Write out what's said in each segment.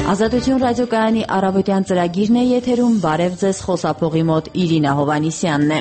Ազատություն ռադիոկայանի առավոտյան ծրագիրն է եթերում, բարև ձեզ, խոսափողի մոտ Իրինա Հովանիսյանն է։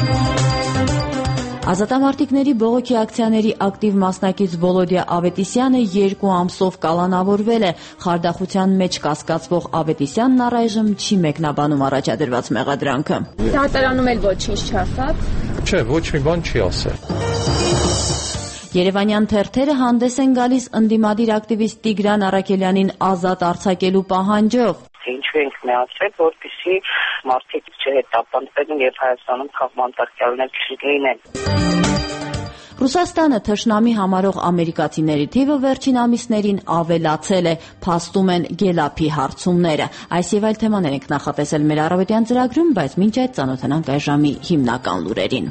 Ազատամարտիկների բողոքի ակցիաների ակտիվ մասնակից Վոլոդիա Ավետիսյանը 2 ամսով կալանավորվել է։ Խարդախության մեջ կասկածվող Ավետիսյանն առայժմ չի մեկնաբանում առաջադրված մեղադրանքը։ Դատարանում էլ ոչինչ չասաց։ Չէ, ոչ մի բան չի ասել։ Երևանյան թերթերը հանդես են գալիս ընդդիմադիր ակտիվիստ Տիգրան Առաքելյանին ազատ արձակելու պահանջով։ Ինչու ենք միացրել, որպեսզի մարդիկ չհետապնդվեն եւ Հայաստանում քաղաքապետարներ չլինեն։ Ռուսաստանը թշնամի համարող ամերիկացիների թիվը վերջին ամիսներին ավելացել է, փաստում են Գելափի հարցումները։ Այս եւ այլ թեմաներ ենք նախատեսել մեր առավոտյան ծրագրում, բայց մինչ այդ ծանոթանանք այս ժամի հիմնական լուրերին։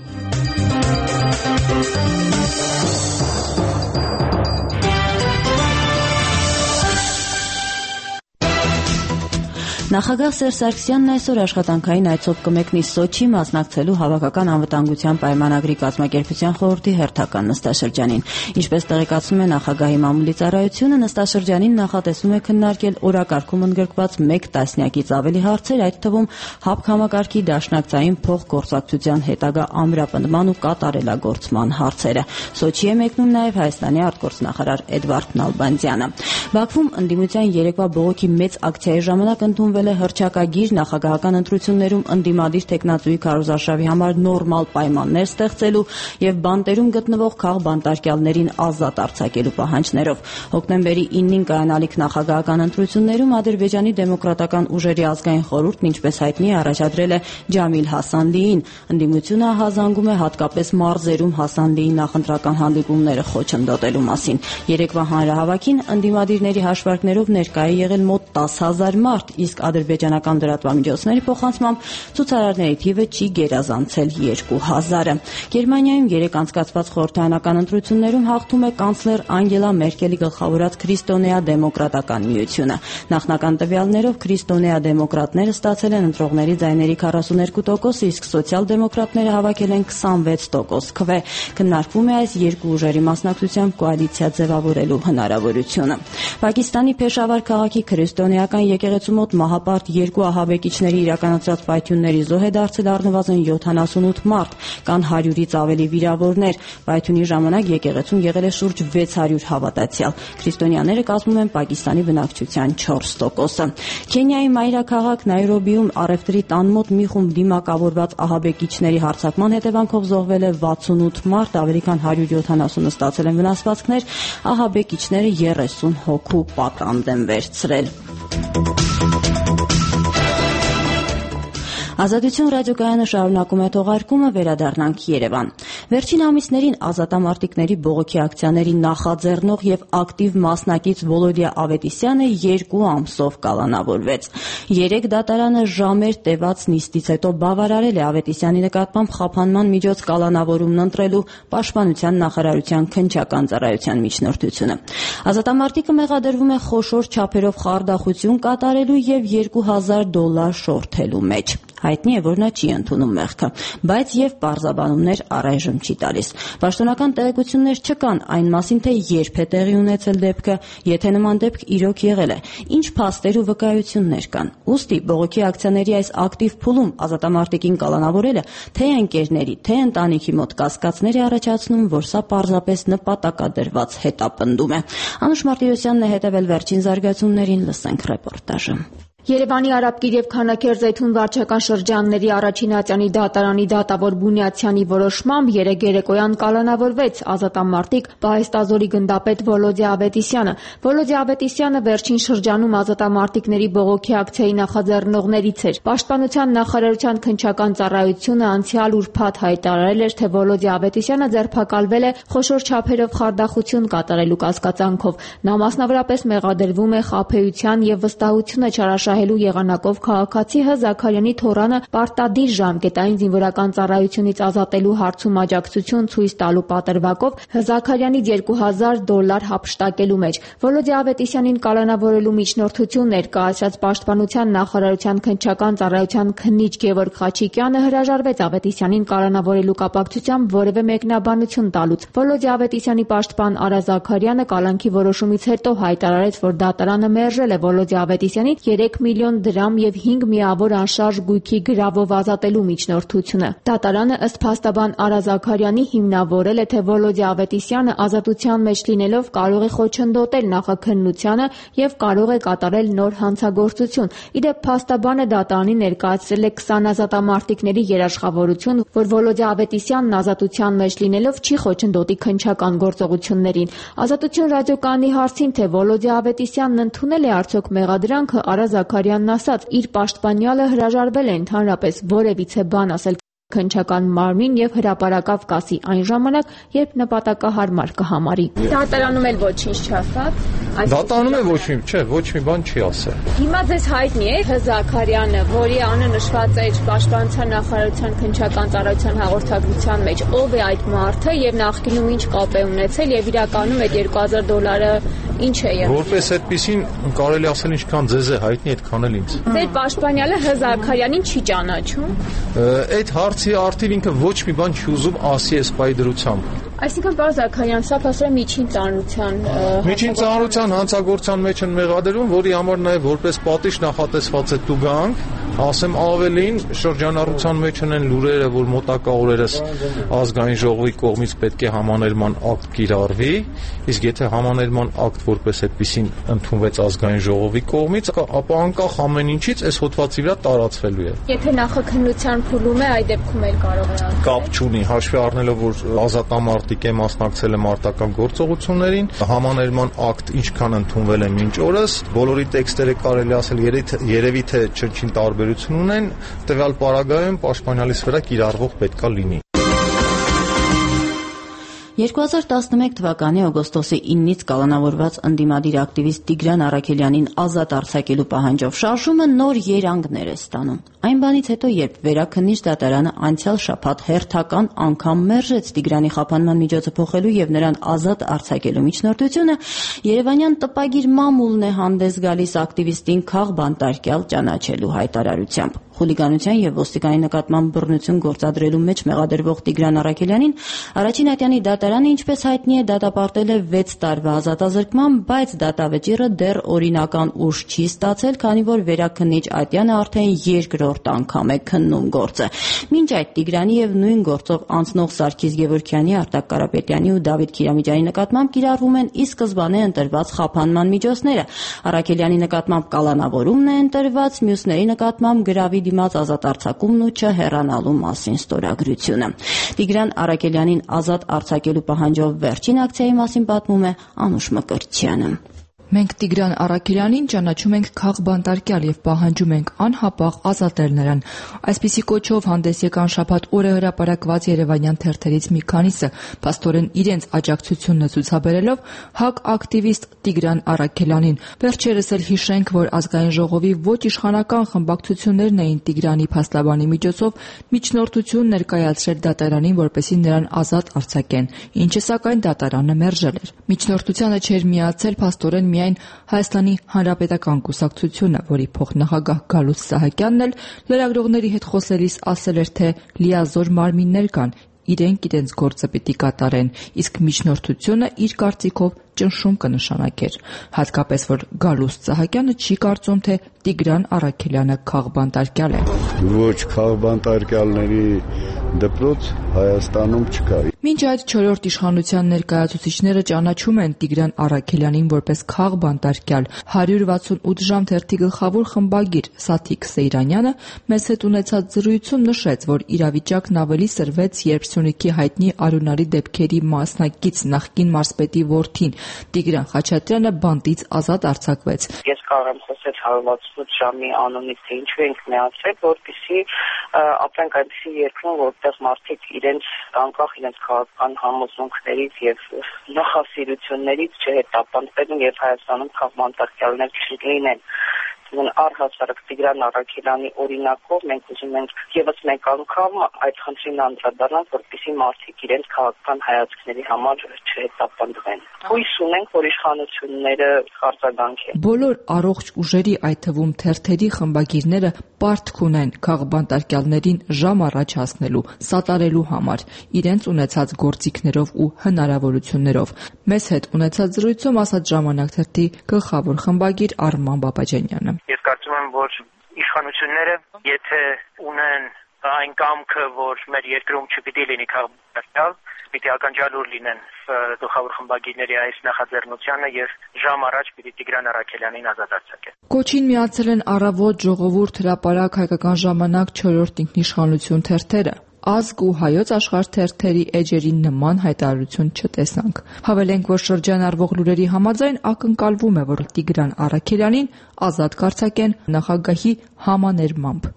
Նախագահ Սերժ Սարգսյանն այսօր աշխատանքային այցով կմեկնի Սոչի մասնակցելու Հավաքական անվտանգության պայմանագրի կազմակերպության խորհրդի հերթական նստաշրջանին։ Ինչպես տեղեկացնում է նախագահի մամուլի ծառայությունը, նստաշրջանին նախատեսվում է քննարկել օրակարգում ընդգրկված 1 տասնյակից ավելի հարցեր, այդ թվում ՀԱՊԿ համակարգի դաշնակցային փոխգործակցության հետագա ամրապնդման ու կատարելագործման հարցերը։ Սոչի է մեկնում նաև Հայաստանի արտգործնախարար Էդվարդ Նալբանդյանը։ Բաքվում ընդդիմության երեկվա բողոքի մեծ ակցիայի ժամանակ ընդունվել է հռչակագիր նախագահական ընտրություններում ընդդիմադիր տեխնացուի քարոզարշավի համար նորմալ պայմաններ ստեղծելու եւ բանտերում գտնվող քաղբանտարկյալներին ազատ արձակելու պահանջներով։ Հոկտեմբերի 9-ին կայանալիք նախագահական ընտրություններում Ադրբեջանի դեմոկրատական ուժերի ազգային խորհուրդն, ինչպես հայտնի է, առաջադրել է Ջամիլ Հասանդիին։ Ընդդիմությունը ահազանգում է հատկապես մարզերում Հասանդիի նախընտրական հանդիպումները խոչընդոտելու մասին։ Երեկվա հանրահավաքին ընդդիմադիրների հաշվարկներով ներկա է եղել մոտ 10,000 մարդ, իսկ ադրբեջանական լրատվամիջոցների փոխանցմամբ ցուցարարների թիվը չի գերազանցել 2,000-ը։ Գերմանիայում 3 անցկացված խորհրդարանական ընտրություններում հաղթում է կանցլեր Անգելա Մերկելի գլխավորած Քրիստոնեա դեմոկրատական միությունը։ Նախնական տվյալներով քրիստոնեա դեմոկրատները ստացել են ընտրողների ձայների 42%, իսկ սոցիալ-դեմոկրատները հավաքել են 26% քվե։ Քննարկվում է այս երկու ուժերի մասնակցությամբ կոալիցիա ձևավորելու հնարավորությունը։ Պակիստանի Փեշավար քաղաքի քրիստոնեական եկեղեցու մոտ մահապարտ 2 ահաբեկիչների իրականացրած պայթյունների զոհ է դարձել առնվազն 78 մարդ, կան 100-ից ավելի վիրավորներ։ Պայթյունի ժամանակ եկեղեցում եղել է շուրջ 600 հավատացյալ։ Քրիստոնյաները կազմում են Պակիստանի բնակչության 4%-ը։ Քենիայի մայրաքաղաք Նայրոբիում առևտրի տան մոտ մի խումբ դիմակավորված ահաբեկիչների հարձակման հետևանքով զոհվել է 68 մարդ, ավելի քան 170-ը ստացել են վնասվածքներ, ահաբեկիչները 30 հոգու պատանդ են վերցրել։ Ազատություն ռադիոկայանը շարունակում է թողարկումը, վերադառնանք Երևան։ Վերջին ամիսներին ազատամարտիկների բողոքի ակցիաների նախաձեռնող եւ ակտիվ մասնակից Վոլոդիա Ավետիսյանը 2 ամսով կալանավորվեց։ 3 դատարանը ժամեր տևած նիստից հետո բավարարել է Ավետիսյանի նկատմամբ խափանման միջոց կալանավորումն ընտրելու Պաշտպանության նախարարության քննչական ծառայության միջնորդությունը։ Ազատամարտիկը մեղադրվում է խոշոր չափերով խարդախություն կատարելու եւ $2,000 շորթելու մեջ։ Հայտնի է, որ նա չի ընդունում մեղքը, բայց եւ պարզաբանումներ առայժմ չի տալիս։ Պաշտոնական տեղեկություններ չկան այն մասին, թե երբ է տեղի ունեցել դեպքը, եթե նման դեպք իրոք եղել է, ինչ փաստեր ու վկայություններ կան։ Ուստի բողոքի ակցիաների այս ակտիվ փուլում ազատամարտիկին կալանավորելը թե ընկերների, թե ընտանիքի մոտ կասկածներ է առաջացնում, որ սա պարզապես նպատակադրված հետապնդում է։ Անուշ Մարտիրոսյանն է հետևել վերջին զարգացումներին, լսենք ռեպորտաժը։ Երևանի Արաբկիր եւ Քանաքեր Զեյթուն վարչական շրջանների առաջին ատյանի դատարանի դատավոր Բունյացյանի որոշմամբ 3 երեկոյան կալանավորվեց ազատամարտիկ Պահեստազորի գնդապետ Վոլոդիա Ավետիսյանը։ Վոլոդիա Ավետիսյանը վերջին շրջանում ազատամարտիկների բողոքի ակցիայի նախաձեռնողներից էր։ Պաշտպանության նախարարության քննչական ծառայությունը անցյալ ուրբաթ հայտարարել էր, թե Վոլոդիա Ավետիսյանը ձերբակալվել է խոշոր չափերով խարդախություն կատարելու կասկածանքով։ Նա մասնավորապես մեղադրվում է խաբեության եւ վստահությունը չարաշահել պատժահելու եղանակով քաղաքացի Հ. Զաքարյանի թոռանը պարտադիր ժամկետային զինվորական ծառայությունից ազատելու հարցում աջակցություն ցույց տալու պատրվակով Հ. Զաքարյանից $2000 հափշտակելու մեջ Վոլոդիա Ավետիսյանին կալանավորելու միջնորդություն ներկայացրած Պաշտպանության նախարարության քննչական ծառայության քննիչ Գևորգ Խաչիկյանը հրաժարվեց Ավետիսյանին կալանավորելու կապակցությամբ որևէ մեկնաբանություն տալուց։ Վոլոդիա Ավետիսյանի պաշտպան Արա Զաքարյանը կալանքի որոշումից հետո հայտարարեց, որ դատարանը մերժել է Վոլոդիա Ավետիսյանին 3 միլիոն դրամ եւ 5 միավոր անշարժ գույքի գրավով ազատելու միջնորդությունը։ Դատարանը ըստ փաստաբան Արա Զաքարյանի հիմնավորել է, թե Վոլոդիա Ավետիսյանը ազատության մեջ լինելով կարող է խոչընդոտել նախաքննությանը եւ կարող է կատարել նոր հանցագործություն։ Իդեպ փաստաբանը դատարանին ներկայացրել է 20 ազատամարտիկների երաշխավորություն, որ Վոլոդիա Ավետիսյանն ազատության մեջ լինելով չի խոչընդոտի քննչական գործողություններին։ Ազատություն ռադիոկայանի հարցին, թե Վոլոդիա Ավետիսյանն ընդունել է արդյոք մեղադրանքը, Արա Զաքարյանն ասաց, իր պաշտպանյալը հրաժարվել է ընդհանրապես որևիցե բան ասել քննչական մարմին եւ հրապարակավ կասի այն ժամանակ, երբ նպատակահարմար կհամարի։ Դատարանում էլ ոչինչ չասաց։ Դատարանում է ոչ մի բան չի ասել։ Հիմա ձեզ հայտնի է Հ. Զաքարյանը, որի անունը նշված է Պաշտպանության նախարարության քննչական ծառայության հաղորդագրության մեջ, ով է այդ մարդը եւ նախկինում ինչ կապ է ունեցել եւ իրականում այդ $2000 ինչ է եղել։ Որպես այդպեսին կարելի ասել ինչքան ձեզ է հայտնի, այդքան էլ ինձ։ Ձեր պաշտպանյալը Հ. Զաքարյանին չի ճանաչում։ Այդ հարցի արդեն ինքը ոչ մի բան չի ուզում ասի այս պայդրությամբ։ Այսինքն, պարոն Զաքարյան, սա փաստորեն միջին ծանրության հանցագործության մեջ են մեղադրում, որի համար նաև որպես պատիժ նախատեսված է տուգանք, ասեմ ավելին, շրջանառության մեջ են լուրերը, որ մոտակա օրերս ազգային ժողովի կողմից պետք է համաներման ակտ կիրառվի, իսկ եթե համաներման ակտ որպես այդպեսին ընդունվեց ազգային ժողովի կողմից, ապա անկախ ամեն ինչից այս հոդվածի վրա տարածվելու է։ Եթե նախաքննության փուլում է, այդ դեպքում էլ կարող է ասել։ Կապ չունի, հաշվի առնելով, որ ազատամարտիկ է մասնակցել է մարտական գործողություններին, համաներման ակտ ինչքան ընդունվել է մինչ օրս, բոլորի տեքստերը կարելի ասել երևի թե չնչին տարբերություն ունեն, տվյալ պարագայում պաշտպանյալիս վրա կիրառվող պետքա լինի։ 2011 թվականի օգոստոսի 9-ից կալանավորված ընդդիմադիր ակտիվիստ Տիգրան Առաքելյանին ազատ արձակելու պահանջով շարժումը նոր երանգներ է ստանում։ Այն բանից հետո, երբ Վերաքննիչ դատարանը անցյալ շաբաթ հերթական անգամ մերժեց Տիգրանի խափանման միջոցը փոխելու եւ նրան ազատ արձակելու միջնորդությունը, Երևանյան տպագիր մամուլն է հանդես գալիս ակտիվիստին քաղբանտարկյալ ճանաչելու հայտարարությամբ։ Խուլիգանության եւ ոստիկանի նկատմամբ բռնություն գործադրելու մեջ մեղադրվող Տիգրան Առաքելյանին առաջին ատյանի դատարանը, ինչպես հայտնի է, դատապարտել է 6 տարվա ազատազրկման, բայց դատավճիռը դեռ օրինական ուժ չի ստացել, քանի որ Վերաքննիչ ատյանը արդեն երկրորդ անգամ է քննում գործը։ Մինչ այդ Տիգրանի եւ նույն գործով անցնող Սարգիս Գևորգյանի, Արտակ Կարապետյանի ու Դավիթ Քիրամիջյանի նկատմամբ կիրառվում են ի սկզբանե ընտրված խափանման միջոցները։ Առաքելյանի նկատմամբ կալանավորումն է ընտրված, մյուսների նկատմամբ գրավի դիմաց ազատ արձակումն ու չհեռանալու մասին ստորագրությունը։ Տիգրան Առաքելյանին ազատ արձակելու պահանջով վերջին ակցիայի մասին պատմում է Անուշ Մկրտչյանը։ Մենք Տիգրան Առաքելյանին ճանաչում ենք քաղբանտարկյալ եւ պահանջում ենք անհապաղ ազատել նրան։ Այսպիսի կոչով հանդես եկան շաբաթ օրը հրապարակված երևանյան թերթերից մի քանիսը, փաստորեն իրենց աջակցությունն ցուցաբերելով ՀԱԿ ակտիվիստ Տիգրան Առաքելյանին։ Վերջերս էլ հիշենք, որ ազգային ժողովի ոչ իշխանական խմբակցություններն էին Տիգրանի փաստաբանի միջոցով միջնորդություն ներկայացրել դատարանին, որպեսզի նրան ազատ արձակեն, ինչը սակայն դատարանը մերժել էր։ Միջնորդությանը չէր միացել փաստորեն միայն Հայաստանի Հանրապետական կուսակցությունը, որի փոխնախագահ Գալուստ Սահակյանն էլ լրագրողների հետ խոսելիս ասել էր, թե լիազոր մարմիններ կան, իրենք իրենց գործը պիտի կատարեն, իսկ միջնորդությունը իր կարծիքով ճնշում կնշանակեր։ Հատկապես որ Գալուստ Սահակյանը չի կարծում, թե Տիգրան Առաքելյանը քաղբանտարկյալ է։ Ոչ, քաղբանտարկյալների դպրոց Հայաստանում չկա։ Մինչ այդ 4-րդ իշխանության ներկայացուցիչները ճանաչում են Տիգրան Առաքելյանին որպես քաղբանտարկյալ, 168 ժամ թերթի գլխավոր խմբագիր Սաթիկ Սեյրանյանը մեզ հետ ունեցած զրույցում նշեց, որ իրավիճակն ավելի սրվեց, երբ Սյունիքի հայտնի Արունարի դեպքերի մասնակից նախկին մարզպետի որդին Տիգրան Խաչատրյանը բանտից ազատ արձակվեց։ Ես կարող եմ խոսել 168 ժամի անունից, թե ինչու ենք միացել, որպեսզի ապրենք այնպիսի երկրում, որտեղ մարդիկ իրենց անկախ իրենց քաղաքական համոզմունքներից եւ նախասիրություններից չհետապնդվեն եւ Հայաստանում քաղբանտարկյալներ չլինեն։ Ուրեմն առհասարակ Տիգրան Առաքելյանի օրինակով մենք ուզում ենք եւս մեկ անգամ այդ խնդրին անդրադառնալ, որպեսզի մարդիկ իրենց քաղաքական հայացքների համար չհետապնդվեն։ Հույս ունենք, որ իշխանությունները արձագանքեն։ Բոլոր առողջ ուժերի, այդ թվում թերթերի խմբագիրները պարտք ունեն քաղբանտարկյալներին ժամ առաջ հասնելու, սատարելու համար, իրենց ունեցած գործիքներով ու հնարավորություններով։ Մեզ հետ ունեցած զրույցում ասաց «Ժամանակ» թերթի գլխավոր խմբագիր Արման Բաբաջանյանը։ Ես կարծում եմ, որ իշխանությունները, եթե ունեն այն կամքը, որ մեր երկրում չպիտի լինի քաղբանտարկյալ, պիտի ականջալուր լինեն գլխավոր խմբագիրների այս նախաձեռնությանը եւ ժամ առաջ պիտի Տիգրան Առաքելյանին ազատ արձակեն։ Կոչին միացել են Առավոտ, Ժողովուրդ, Հրապարակ, Հայկական ժամանակ, 4-րդ ինքնիշխանություն թերթերը։ Ազգ ու Հայոց աշխարհ թերթերի էջերին նման հայտարարություն չտեսանք։ Հավելենք, որ շրջանառվող լուրերի համաձայն ակնկալվում է, որ Տիգրան Առաքելյանին ազատ կարձակեն նախագահի համաներմամբ։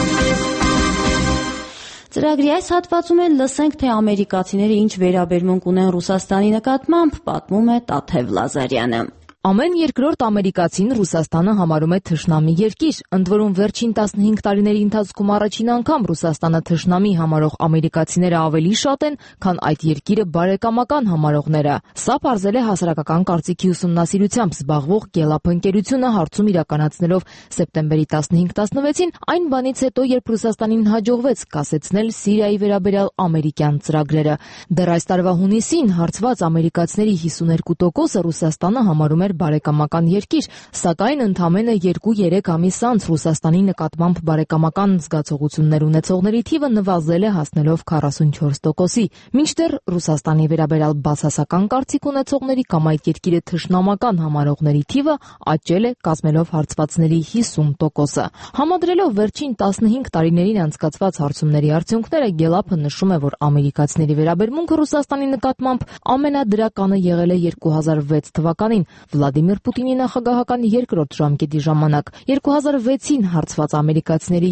Ծրագրի այս հատվածում էլ լսենք, թե ամերիկացիները ինչ վերաբերմունք ունեն Ռուսաստանի նկատմամբ, պատմում է Տաթև Լազարյանը։ Ամեն երկրորդ ամերիկացին Ռուսաստանը համարում է թշնամի երկիր, ընդ որում վերջին 15 տարիների ընթացքում առաջին անգամ Ռուսաստանը թշնամի համարող ամերիկացիները ավելի շատ են, քան այդ երկիրը բարեկամական համարողները։ Սա պարզել է հասարակական կարծիքի ուսումնասիրությամբ զբաղվող Gallup ընկերությունը հարցում իրականացնելով սեպտեմբերի 15-16-ին այն բանից հետո, երբ Ռուսաստանին հաջողվեց կասեցնել Սիրիայի վերաբերյալ ամերիկյան ծրագրերը։ Դեռ այս տարվա հունիսին հարցված ամերիկացիների 52%-ը Ռուսաստանը համարում բարեկամական երկիր, սակայն ընդամենը 2-3 ամիս անց Ռուսաստանի նկատմամբ բարեկամական զգացողություններ ունեցողների թիվը նվազել է հասնելով 44%-ի, մինչդեռ Ռուսաստանի վերաբերյալ բացասական կարծիք ունեցողների կամ այդ երկիրը թշնամական համարողների թիվը աճել է, կազմելով հարցվածների 50%-ը։ Համադրելով վերջին 15 տարիներին անցկացված հարցումների արդյունքները, Gallup-ը նշում է, որ ամերիկացիների վերաբերմունքը Ռուսաստանի նկատմամբ ամենադրականը եղել է 2006 թվականին Վլադիմիր Պուտինի նախագահական երկրորդ ժամկետի ժամանակ։ 2006-ին հարցված ամերիկացիների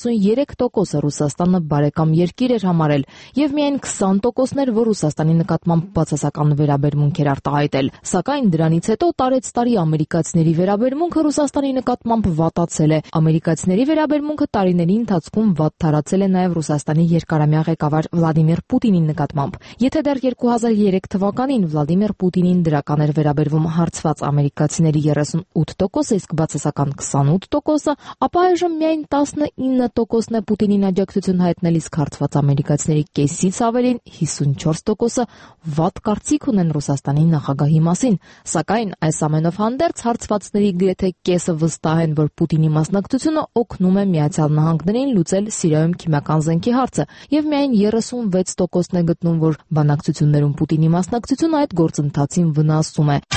73%-ը Ռուսաստանը բարեկամ երկիր էր համարել եւ միայն 20%-ն էր, որ Ռուսաստանի նկատմամբ բացասական վերաբերմունք էր արտահայտել։ Սակայն դրանից հետո տարեց տարի ամերիկացիների վերաբերմունքը Ռուսաստանի նկատմամբ վատացել է։ Ամերիկացիների վերաբերմունքը տարիների ընթացքում վատթարացել է նաեւ Ռուսաստանի երկարամյա ղեկավար Վլադիմիր Պուտինի նկատմամբ։ Եթե դեռ 2003 թվականին Վլադիմիր Պուտինին դրական էր վերաբերվում հարցված ամերիկացիների 38%-ը, իսկ բացասական 28%-ը, ապա այժմ միայն 19%-ն է Պուտինին աջակցություն հայտնել, իսկ հարցված ամերիկացիների կեսից ավելին 54%-ը վատ կարծիք ունեն Ռուսաստանի նախագահի մասին։ Սակայն այս ամենով հանդերձ հարցվածների գրեթե կեսը վստահ են, որ Պուտինի մասնակցությունը օգնում է Միացյալ Նահանգներին լուծել Սիրիայում քիմիական զենքի հարցը, եւ միայն 36%-ն է գտնում, որ բանակցություններում Պուտինի մասնակցությունը այդ գործընթացին վնասում է։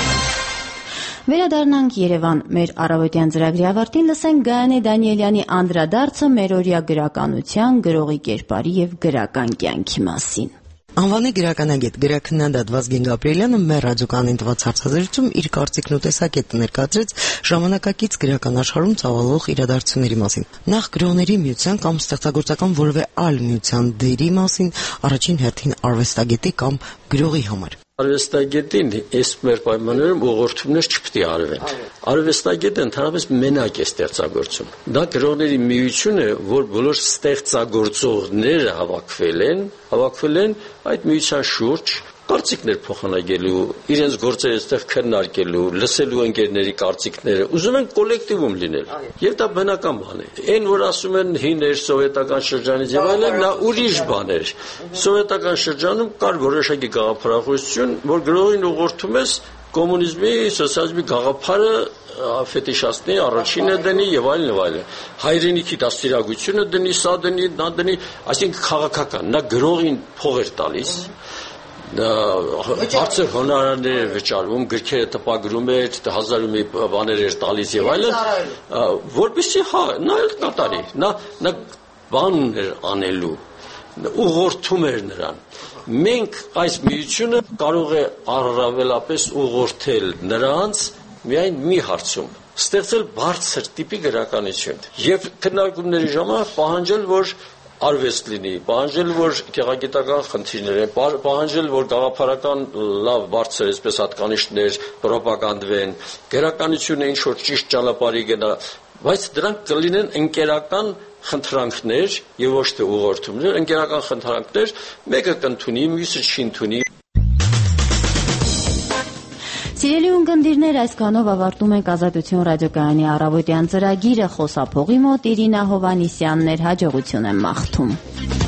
Վերադառնանք Երևան։ Մեր առավոտյան ծրագրի ավարտին լսենք Գայանե Դանիելյանի անդրադարձը մերօրյա գրականության, գրողի կերպարի եւ գրական կյանքի մասին։ Անվանի գրականագետ գրաքննադատ Վազգեն Գաբրիելյանը մեր ռադիոկանին տված հարցազրույցում իր կարծիքն ու տեսակետը ներկայացրեց ժամանակակից գրական աշխարհում ծավալվող իրադարձությունների մասին։ Նախ գրողների միության կամ ստեղծագործական որևէ այլ միության դերի մասին, առաջին հերթին արվեստագետի կամ գրողի համար։ Արվեստագետին այս մեր պայմաններում ուղղորդումներ չպետք է արվեն։ Արվեստագետը ընդհանրապես մենակ է ստեղծագործում։ Դա գրողների միություն է, որ բոլոր ստեղծագործողները հավաքվել են այդ միության շուրջ կարծիքներ փոխանակելու, իրենց գործերը այստեղ քննարկելու, լսելու ընկերների կարծիքները, ուզում են կոլեկտիվում լինել։ Եվ դա բնական բան է։ Այն որ ասում են հիներ սովետական շրջանից եւ այլն, դա ուրիշ բան էր։ Սովետական շրջանում կար որոշակի գաղափարախոսություն, որ գրողին ուղղորդում ես կոմունիզմի, սոցիալիզմի գաղափարը ֆետիշացնի, առաջինը դնի եւ այլն եւ այլն։ Հայրենիքի դաստիարակությունը դնի, սա դնի, նա դնի, այսինքն քաղաքական, նա գրողին փող էր տալիս։ Բարձր հոնարաններ էր վճարվում, գրքերը տպագրում էր, հազար ու մի բաներ էր տալիս եւ այլն, որպեսզի նա էլ կատարի, նա բան էր անելու, ուղղորդում էր նրան։ Մենք այս միությունը կարող է առավելապես ուղղորդել նրանց միայն մի հարցում, ստեղծել բարձր տիպի գրականություն եւ քննարկումների ժամանակ պահանջել, որ արվեստ լինի, պահանջել որ գեղագիտական խնդիրներ են, պահանջել որ գաղափարական լավ բարձր այսպես հատկանիշներ ռոպագանդվեն, գերականությունը ինչ որ ճիշտ ճանապարհի գնա, բայց դրանք կլինեն ընկերական խնդրանքներ եւ ոչ թե ուղղորդումներ, ընկերական խնդրանքներ, մեկը կընդունի, մյուսը չընդունի։ Սիրելի ունկնդիրներ, այսքանով ավարտում ենք Ազատություն ռադիոկայանի առավոտյան ծրագիրը, խոսափողի մոտ Իրինա Հովհաննիսյանն էր, հաջողություն եմ մաղթում։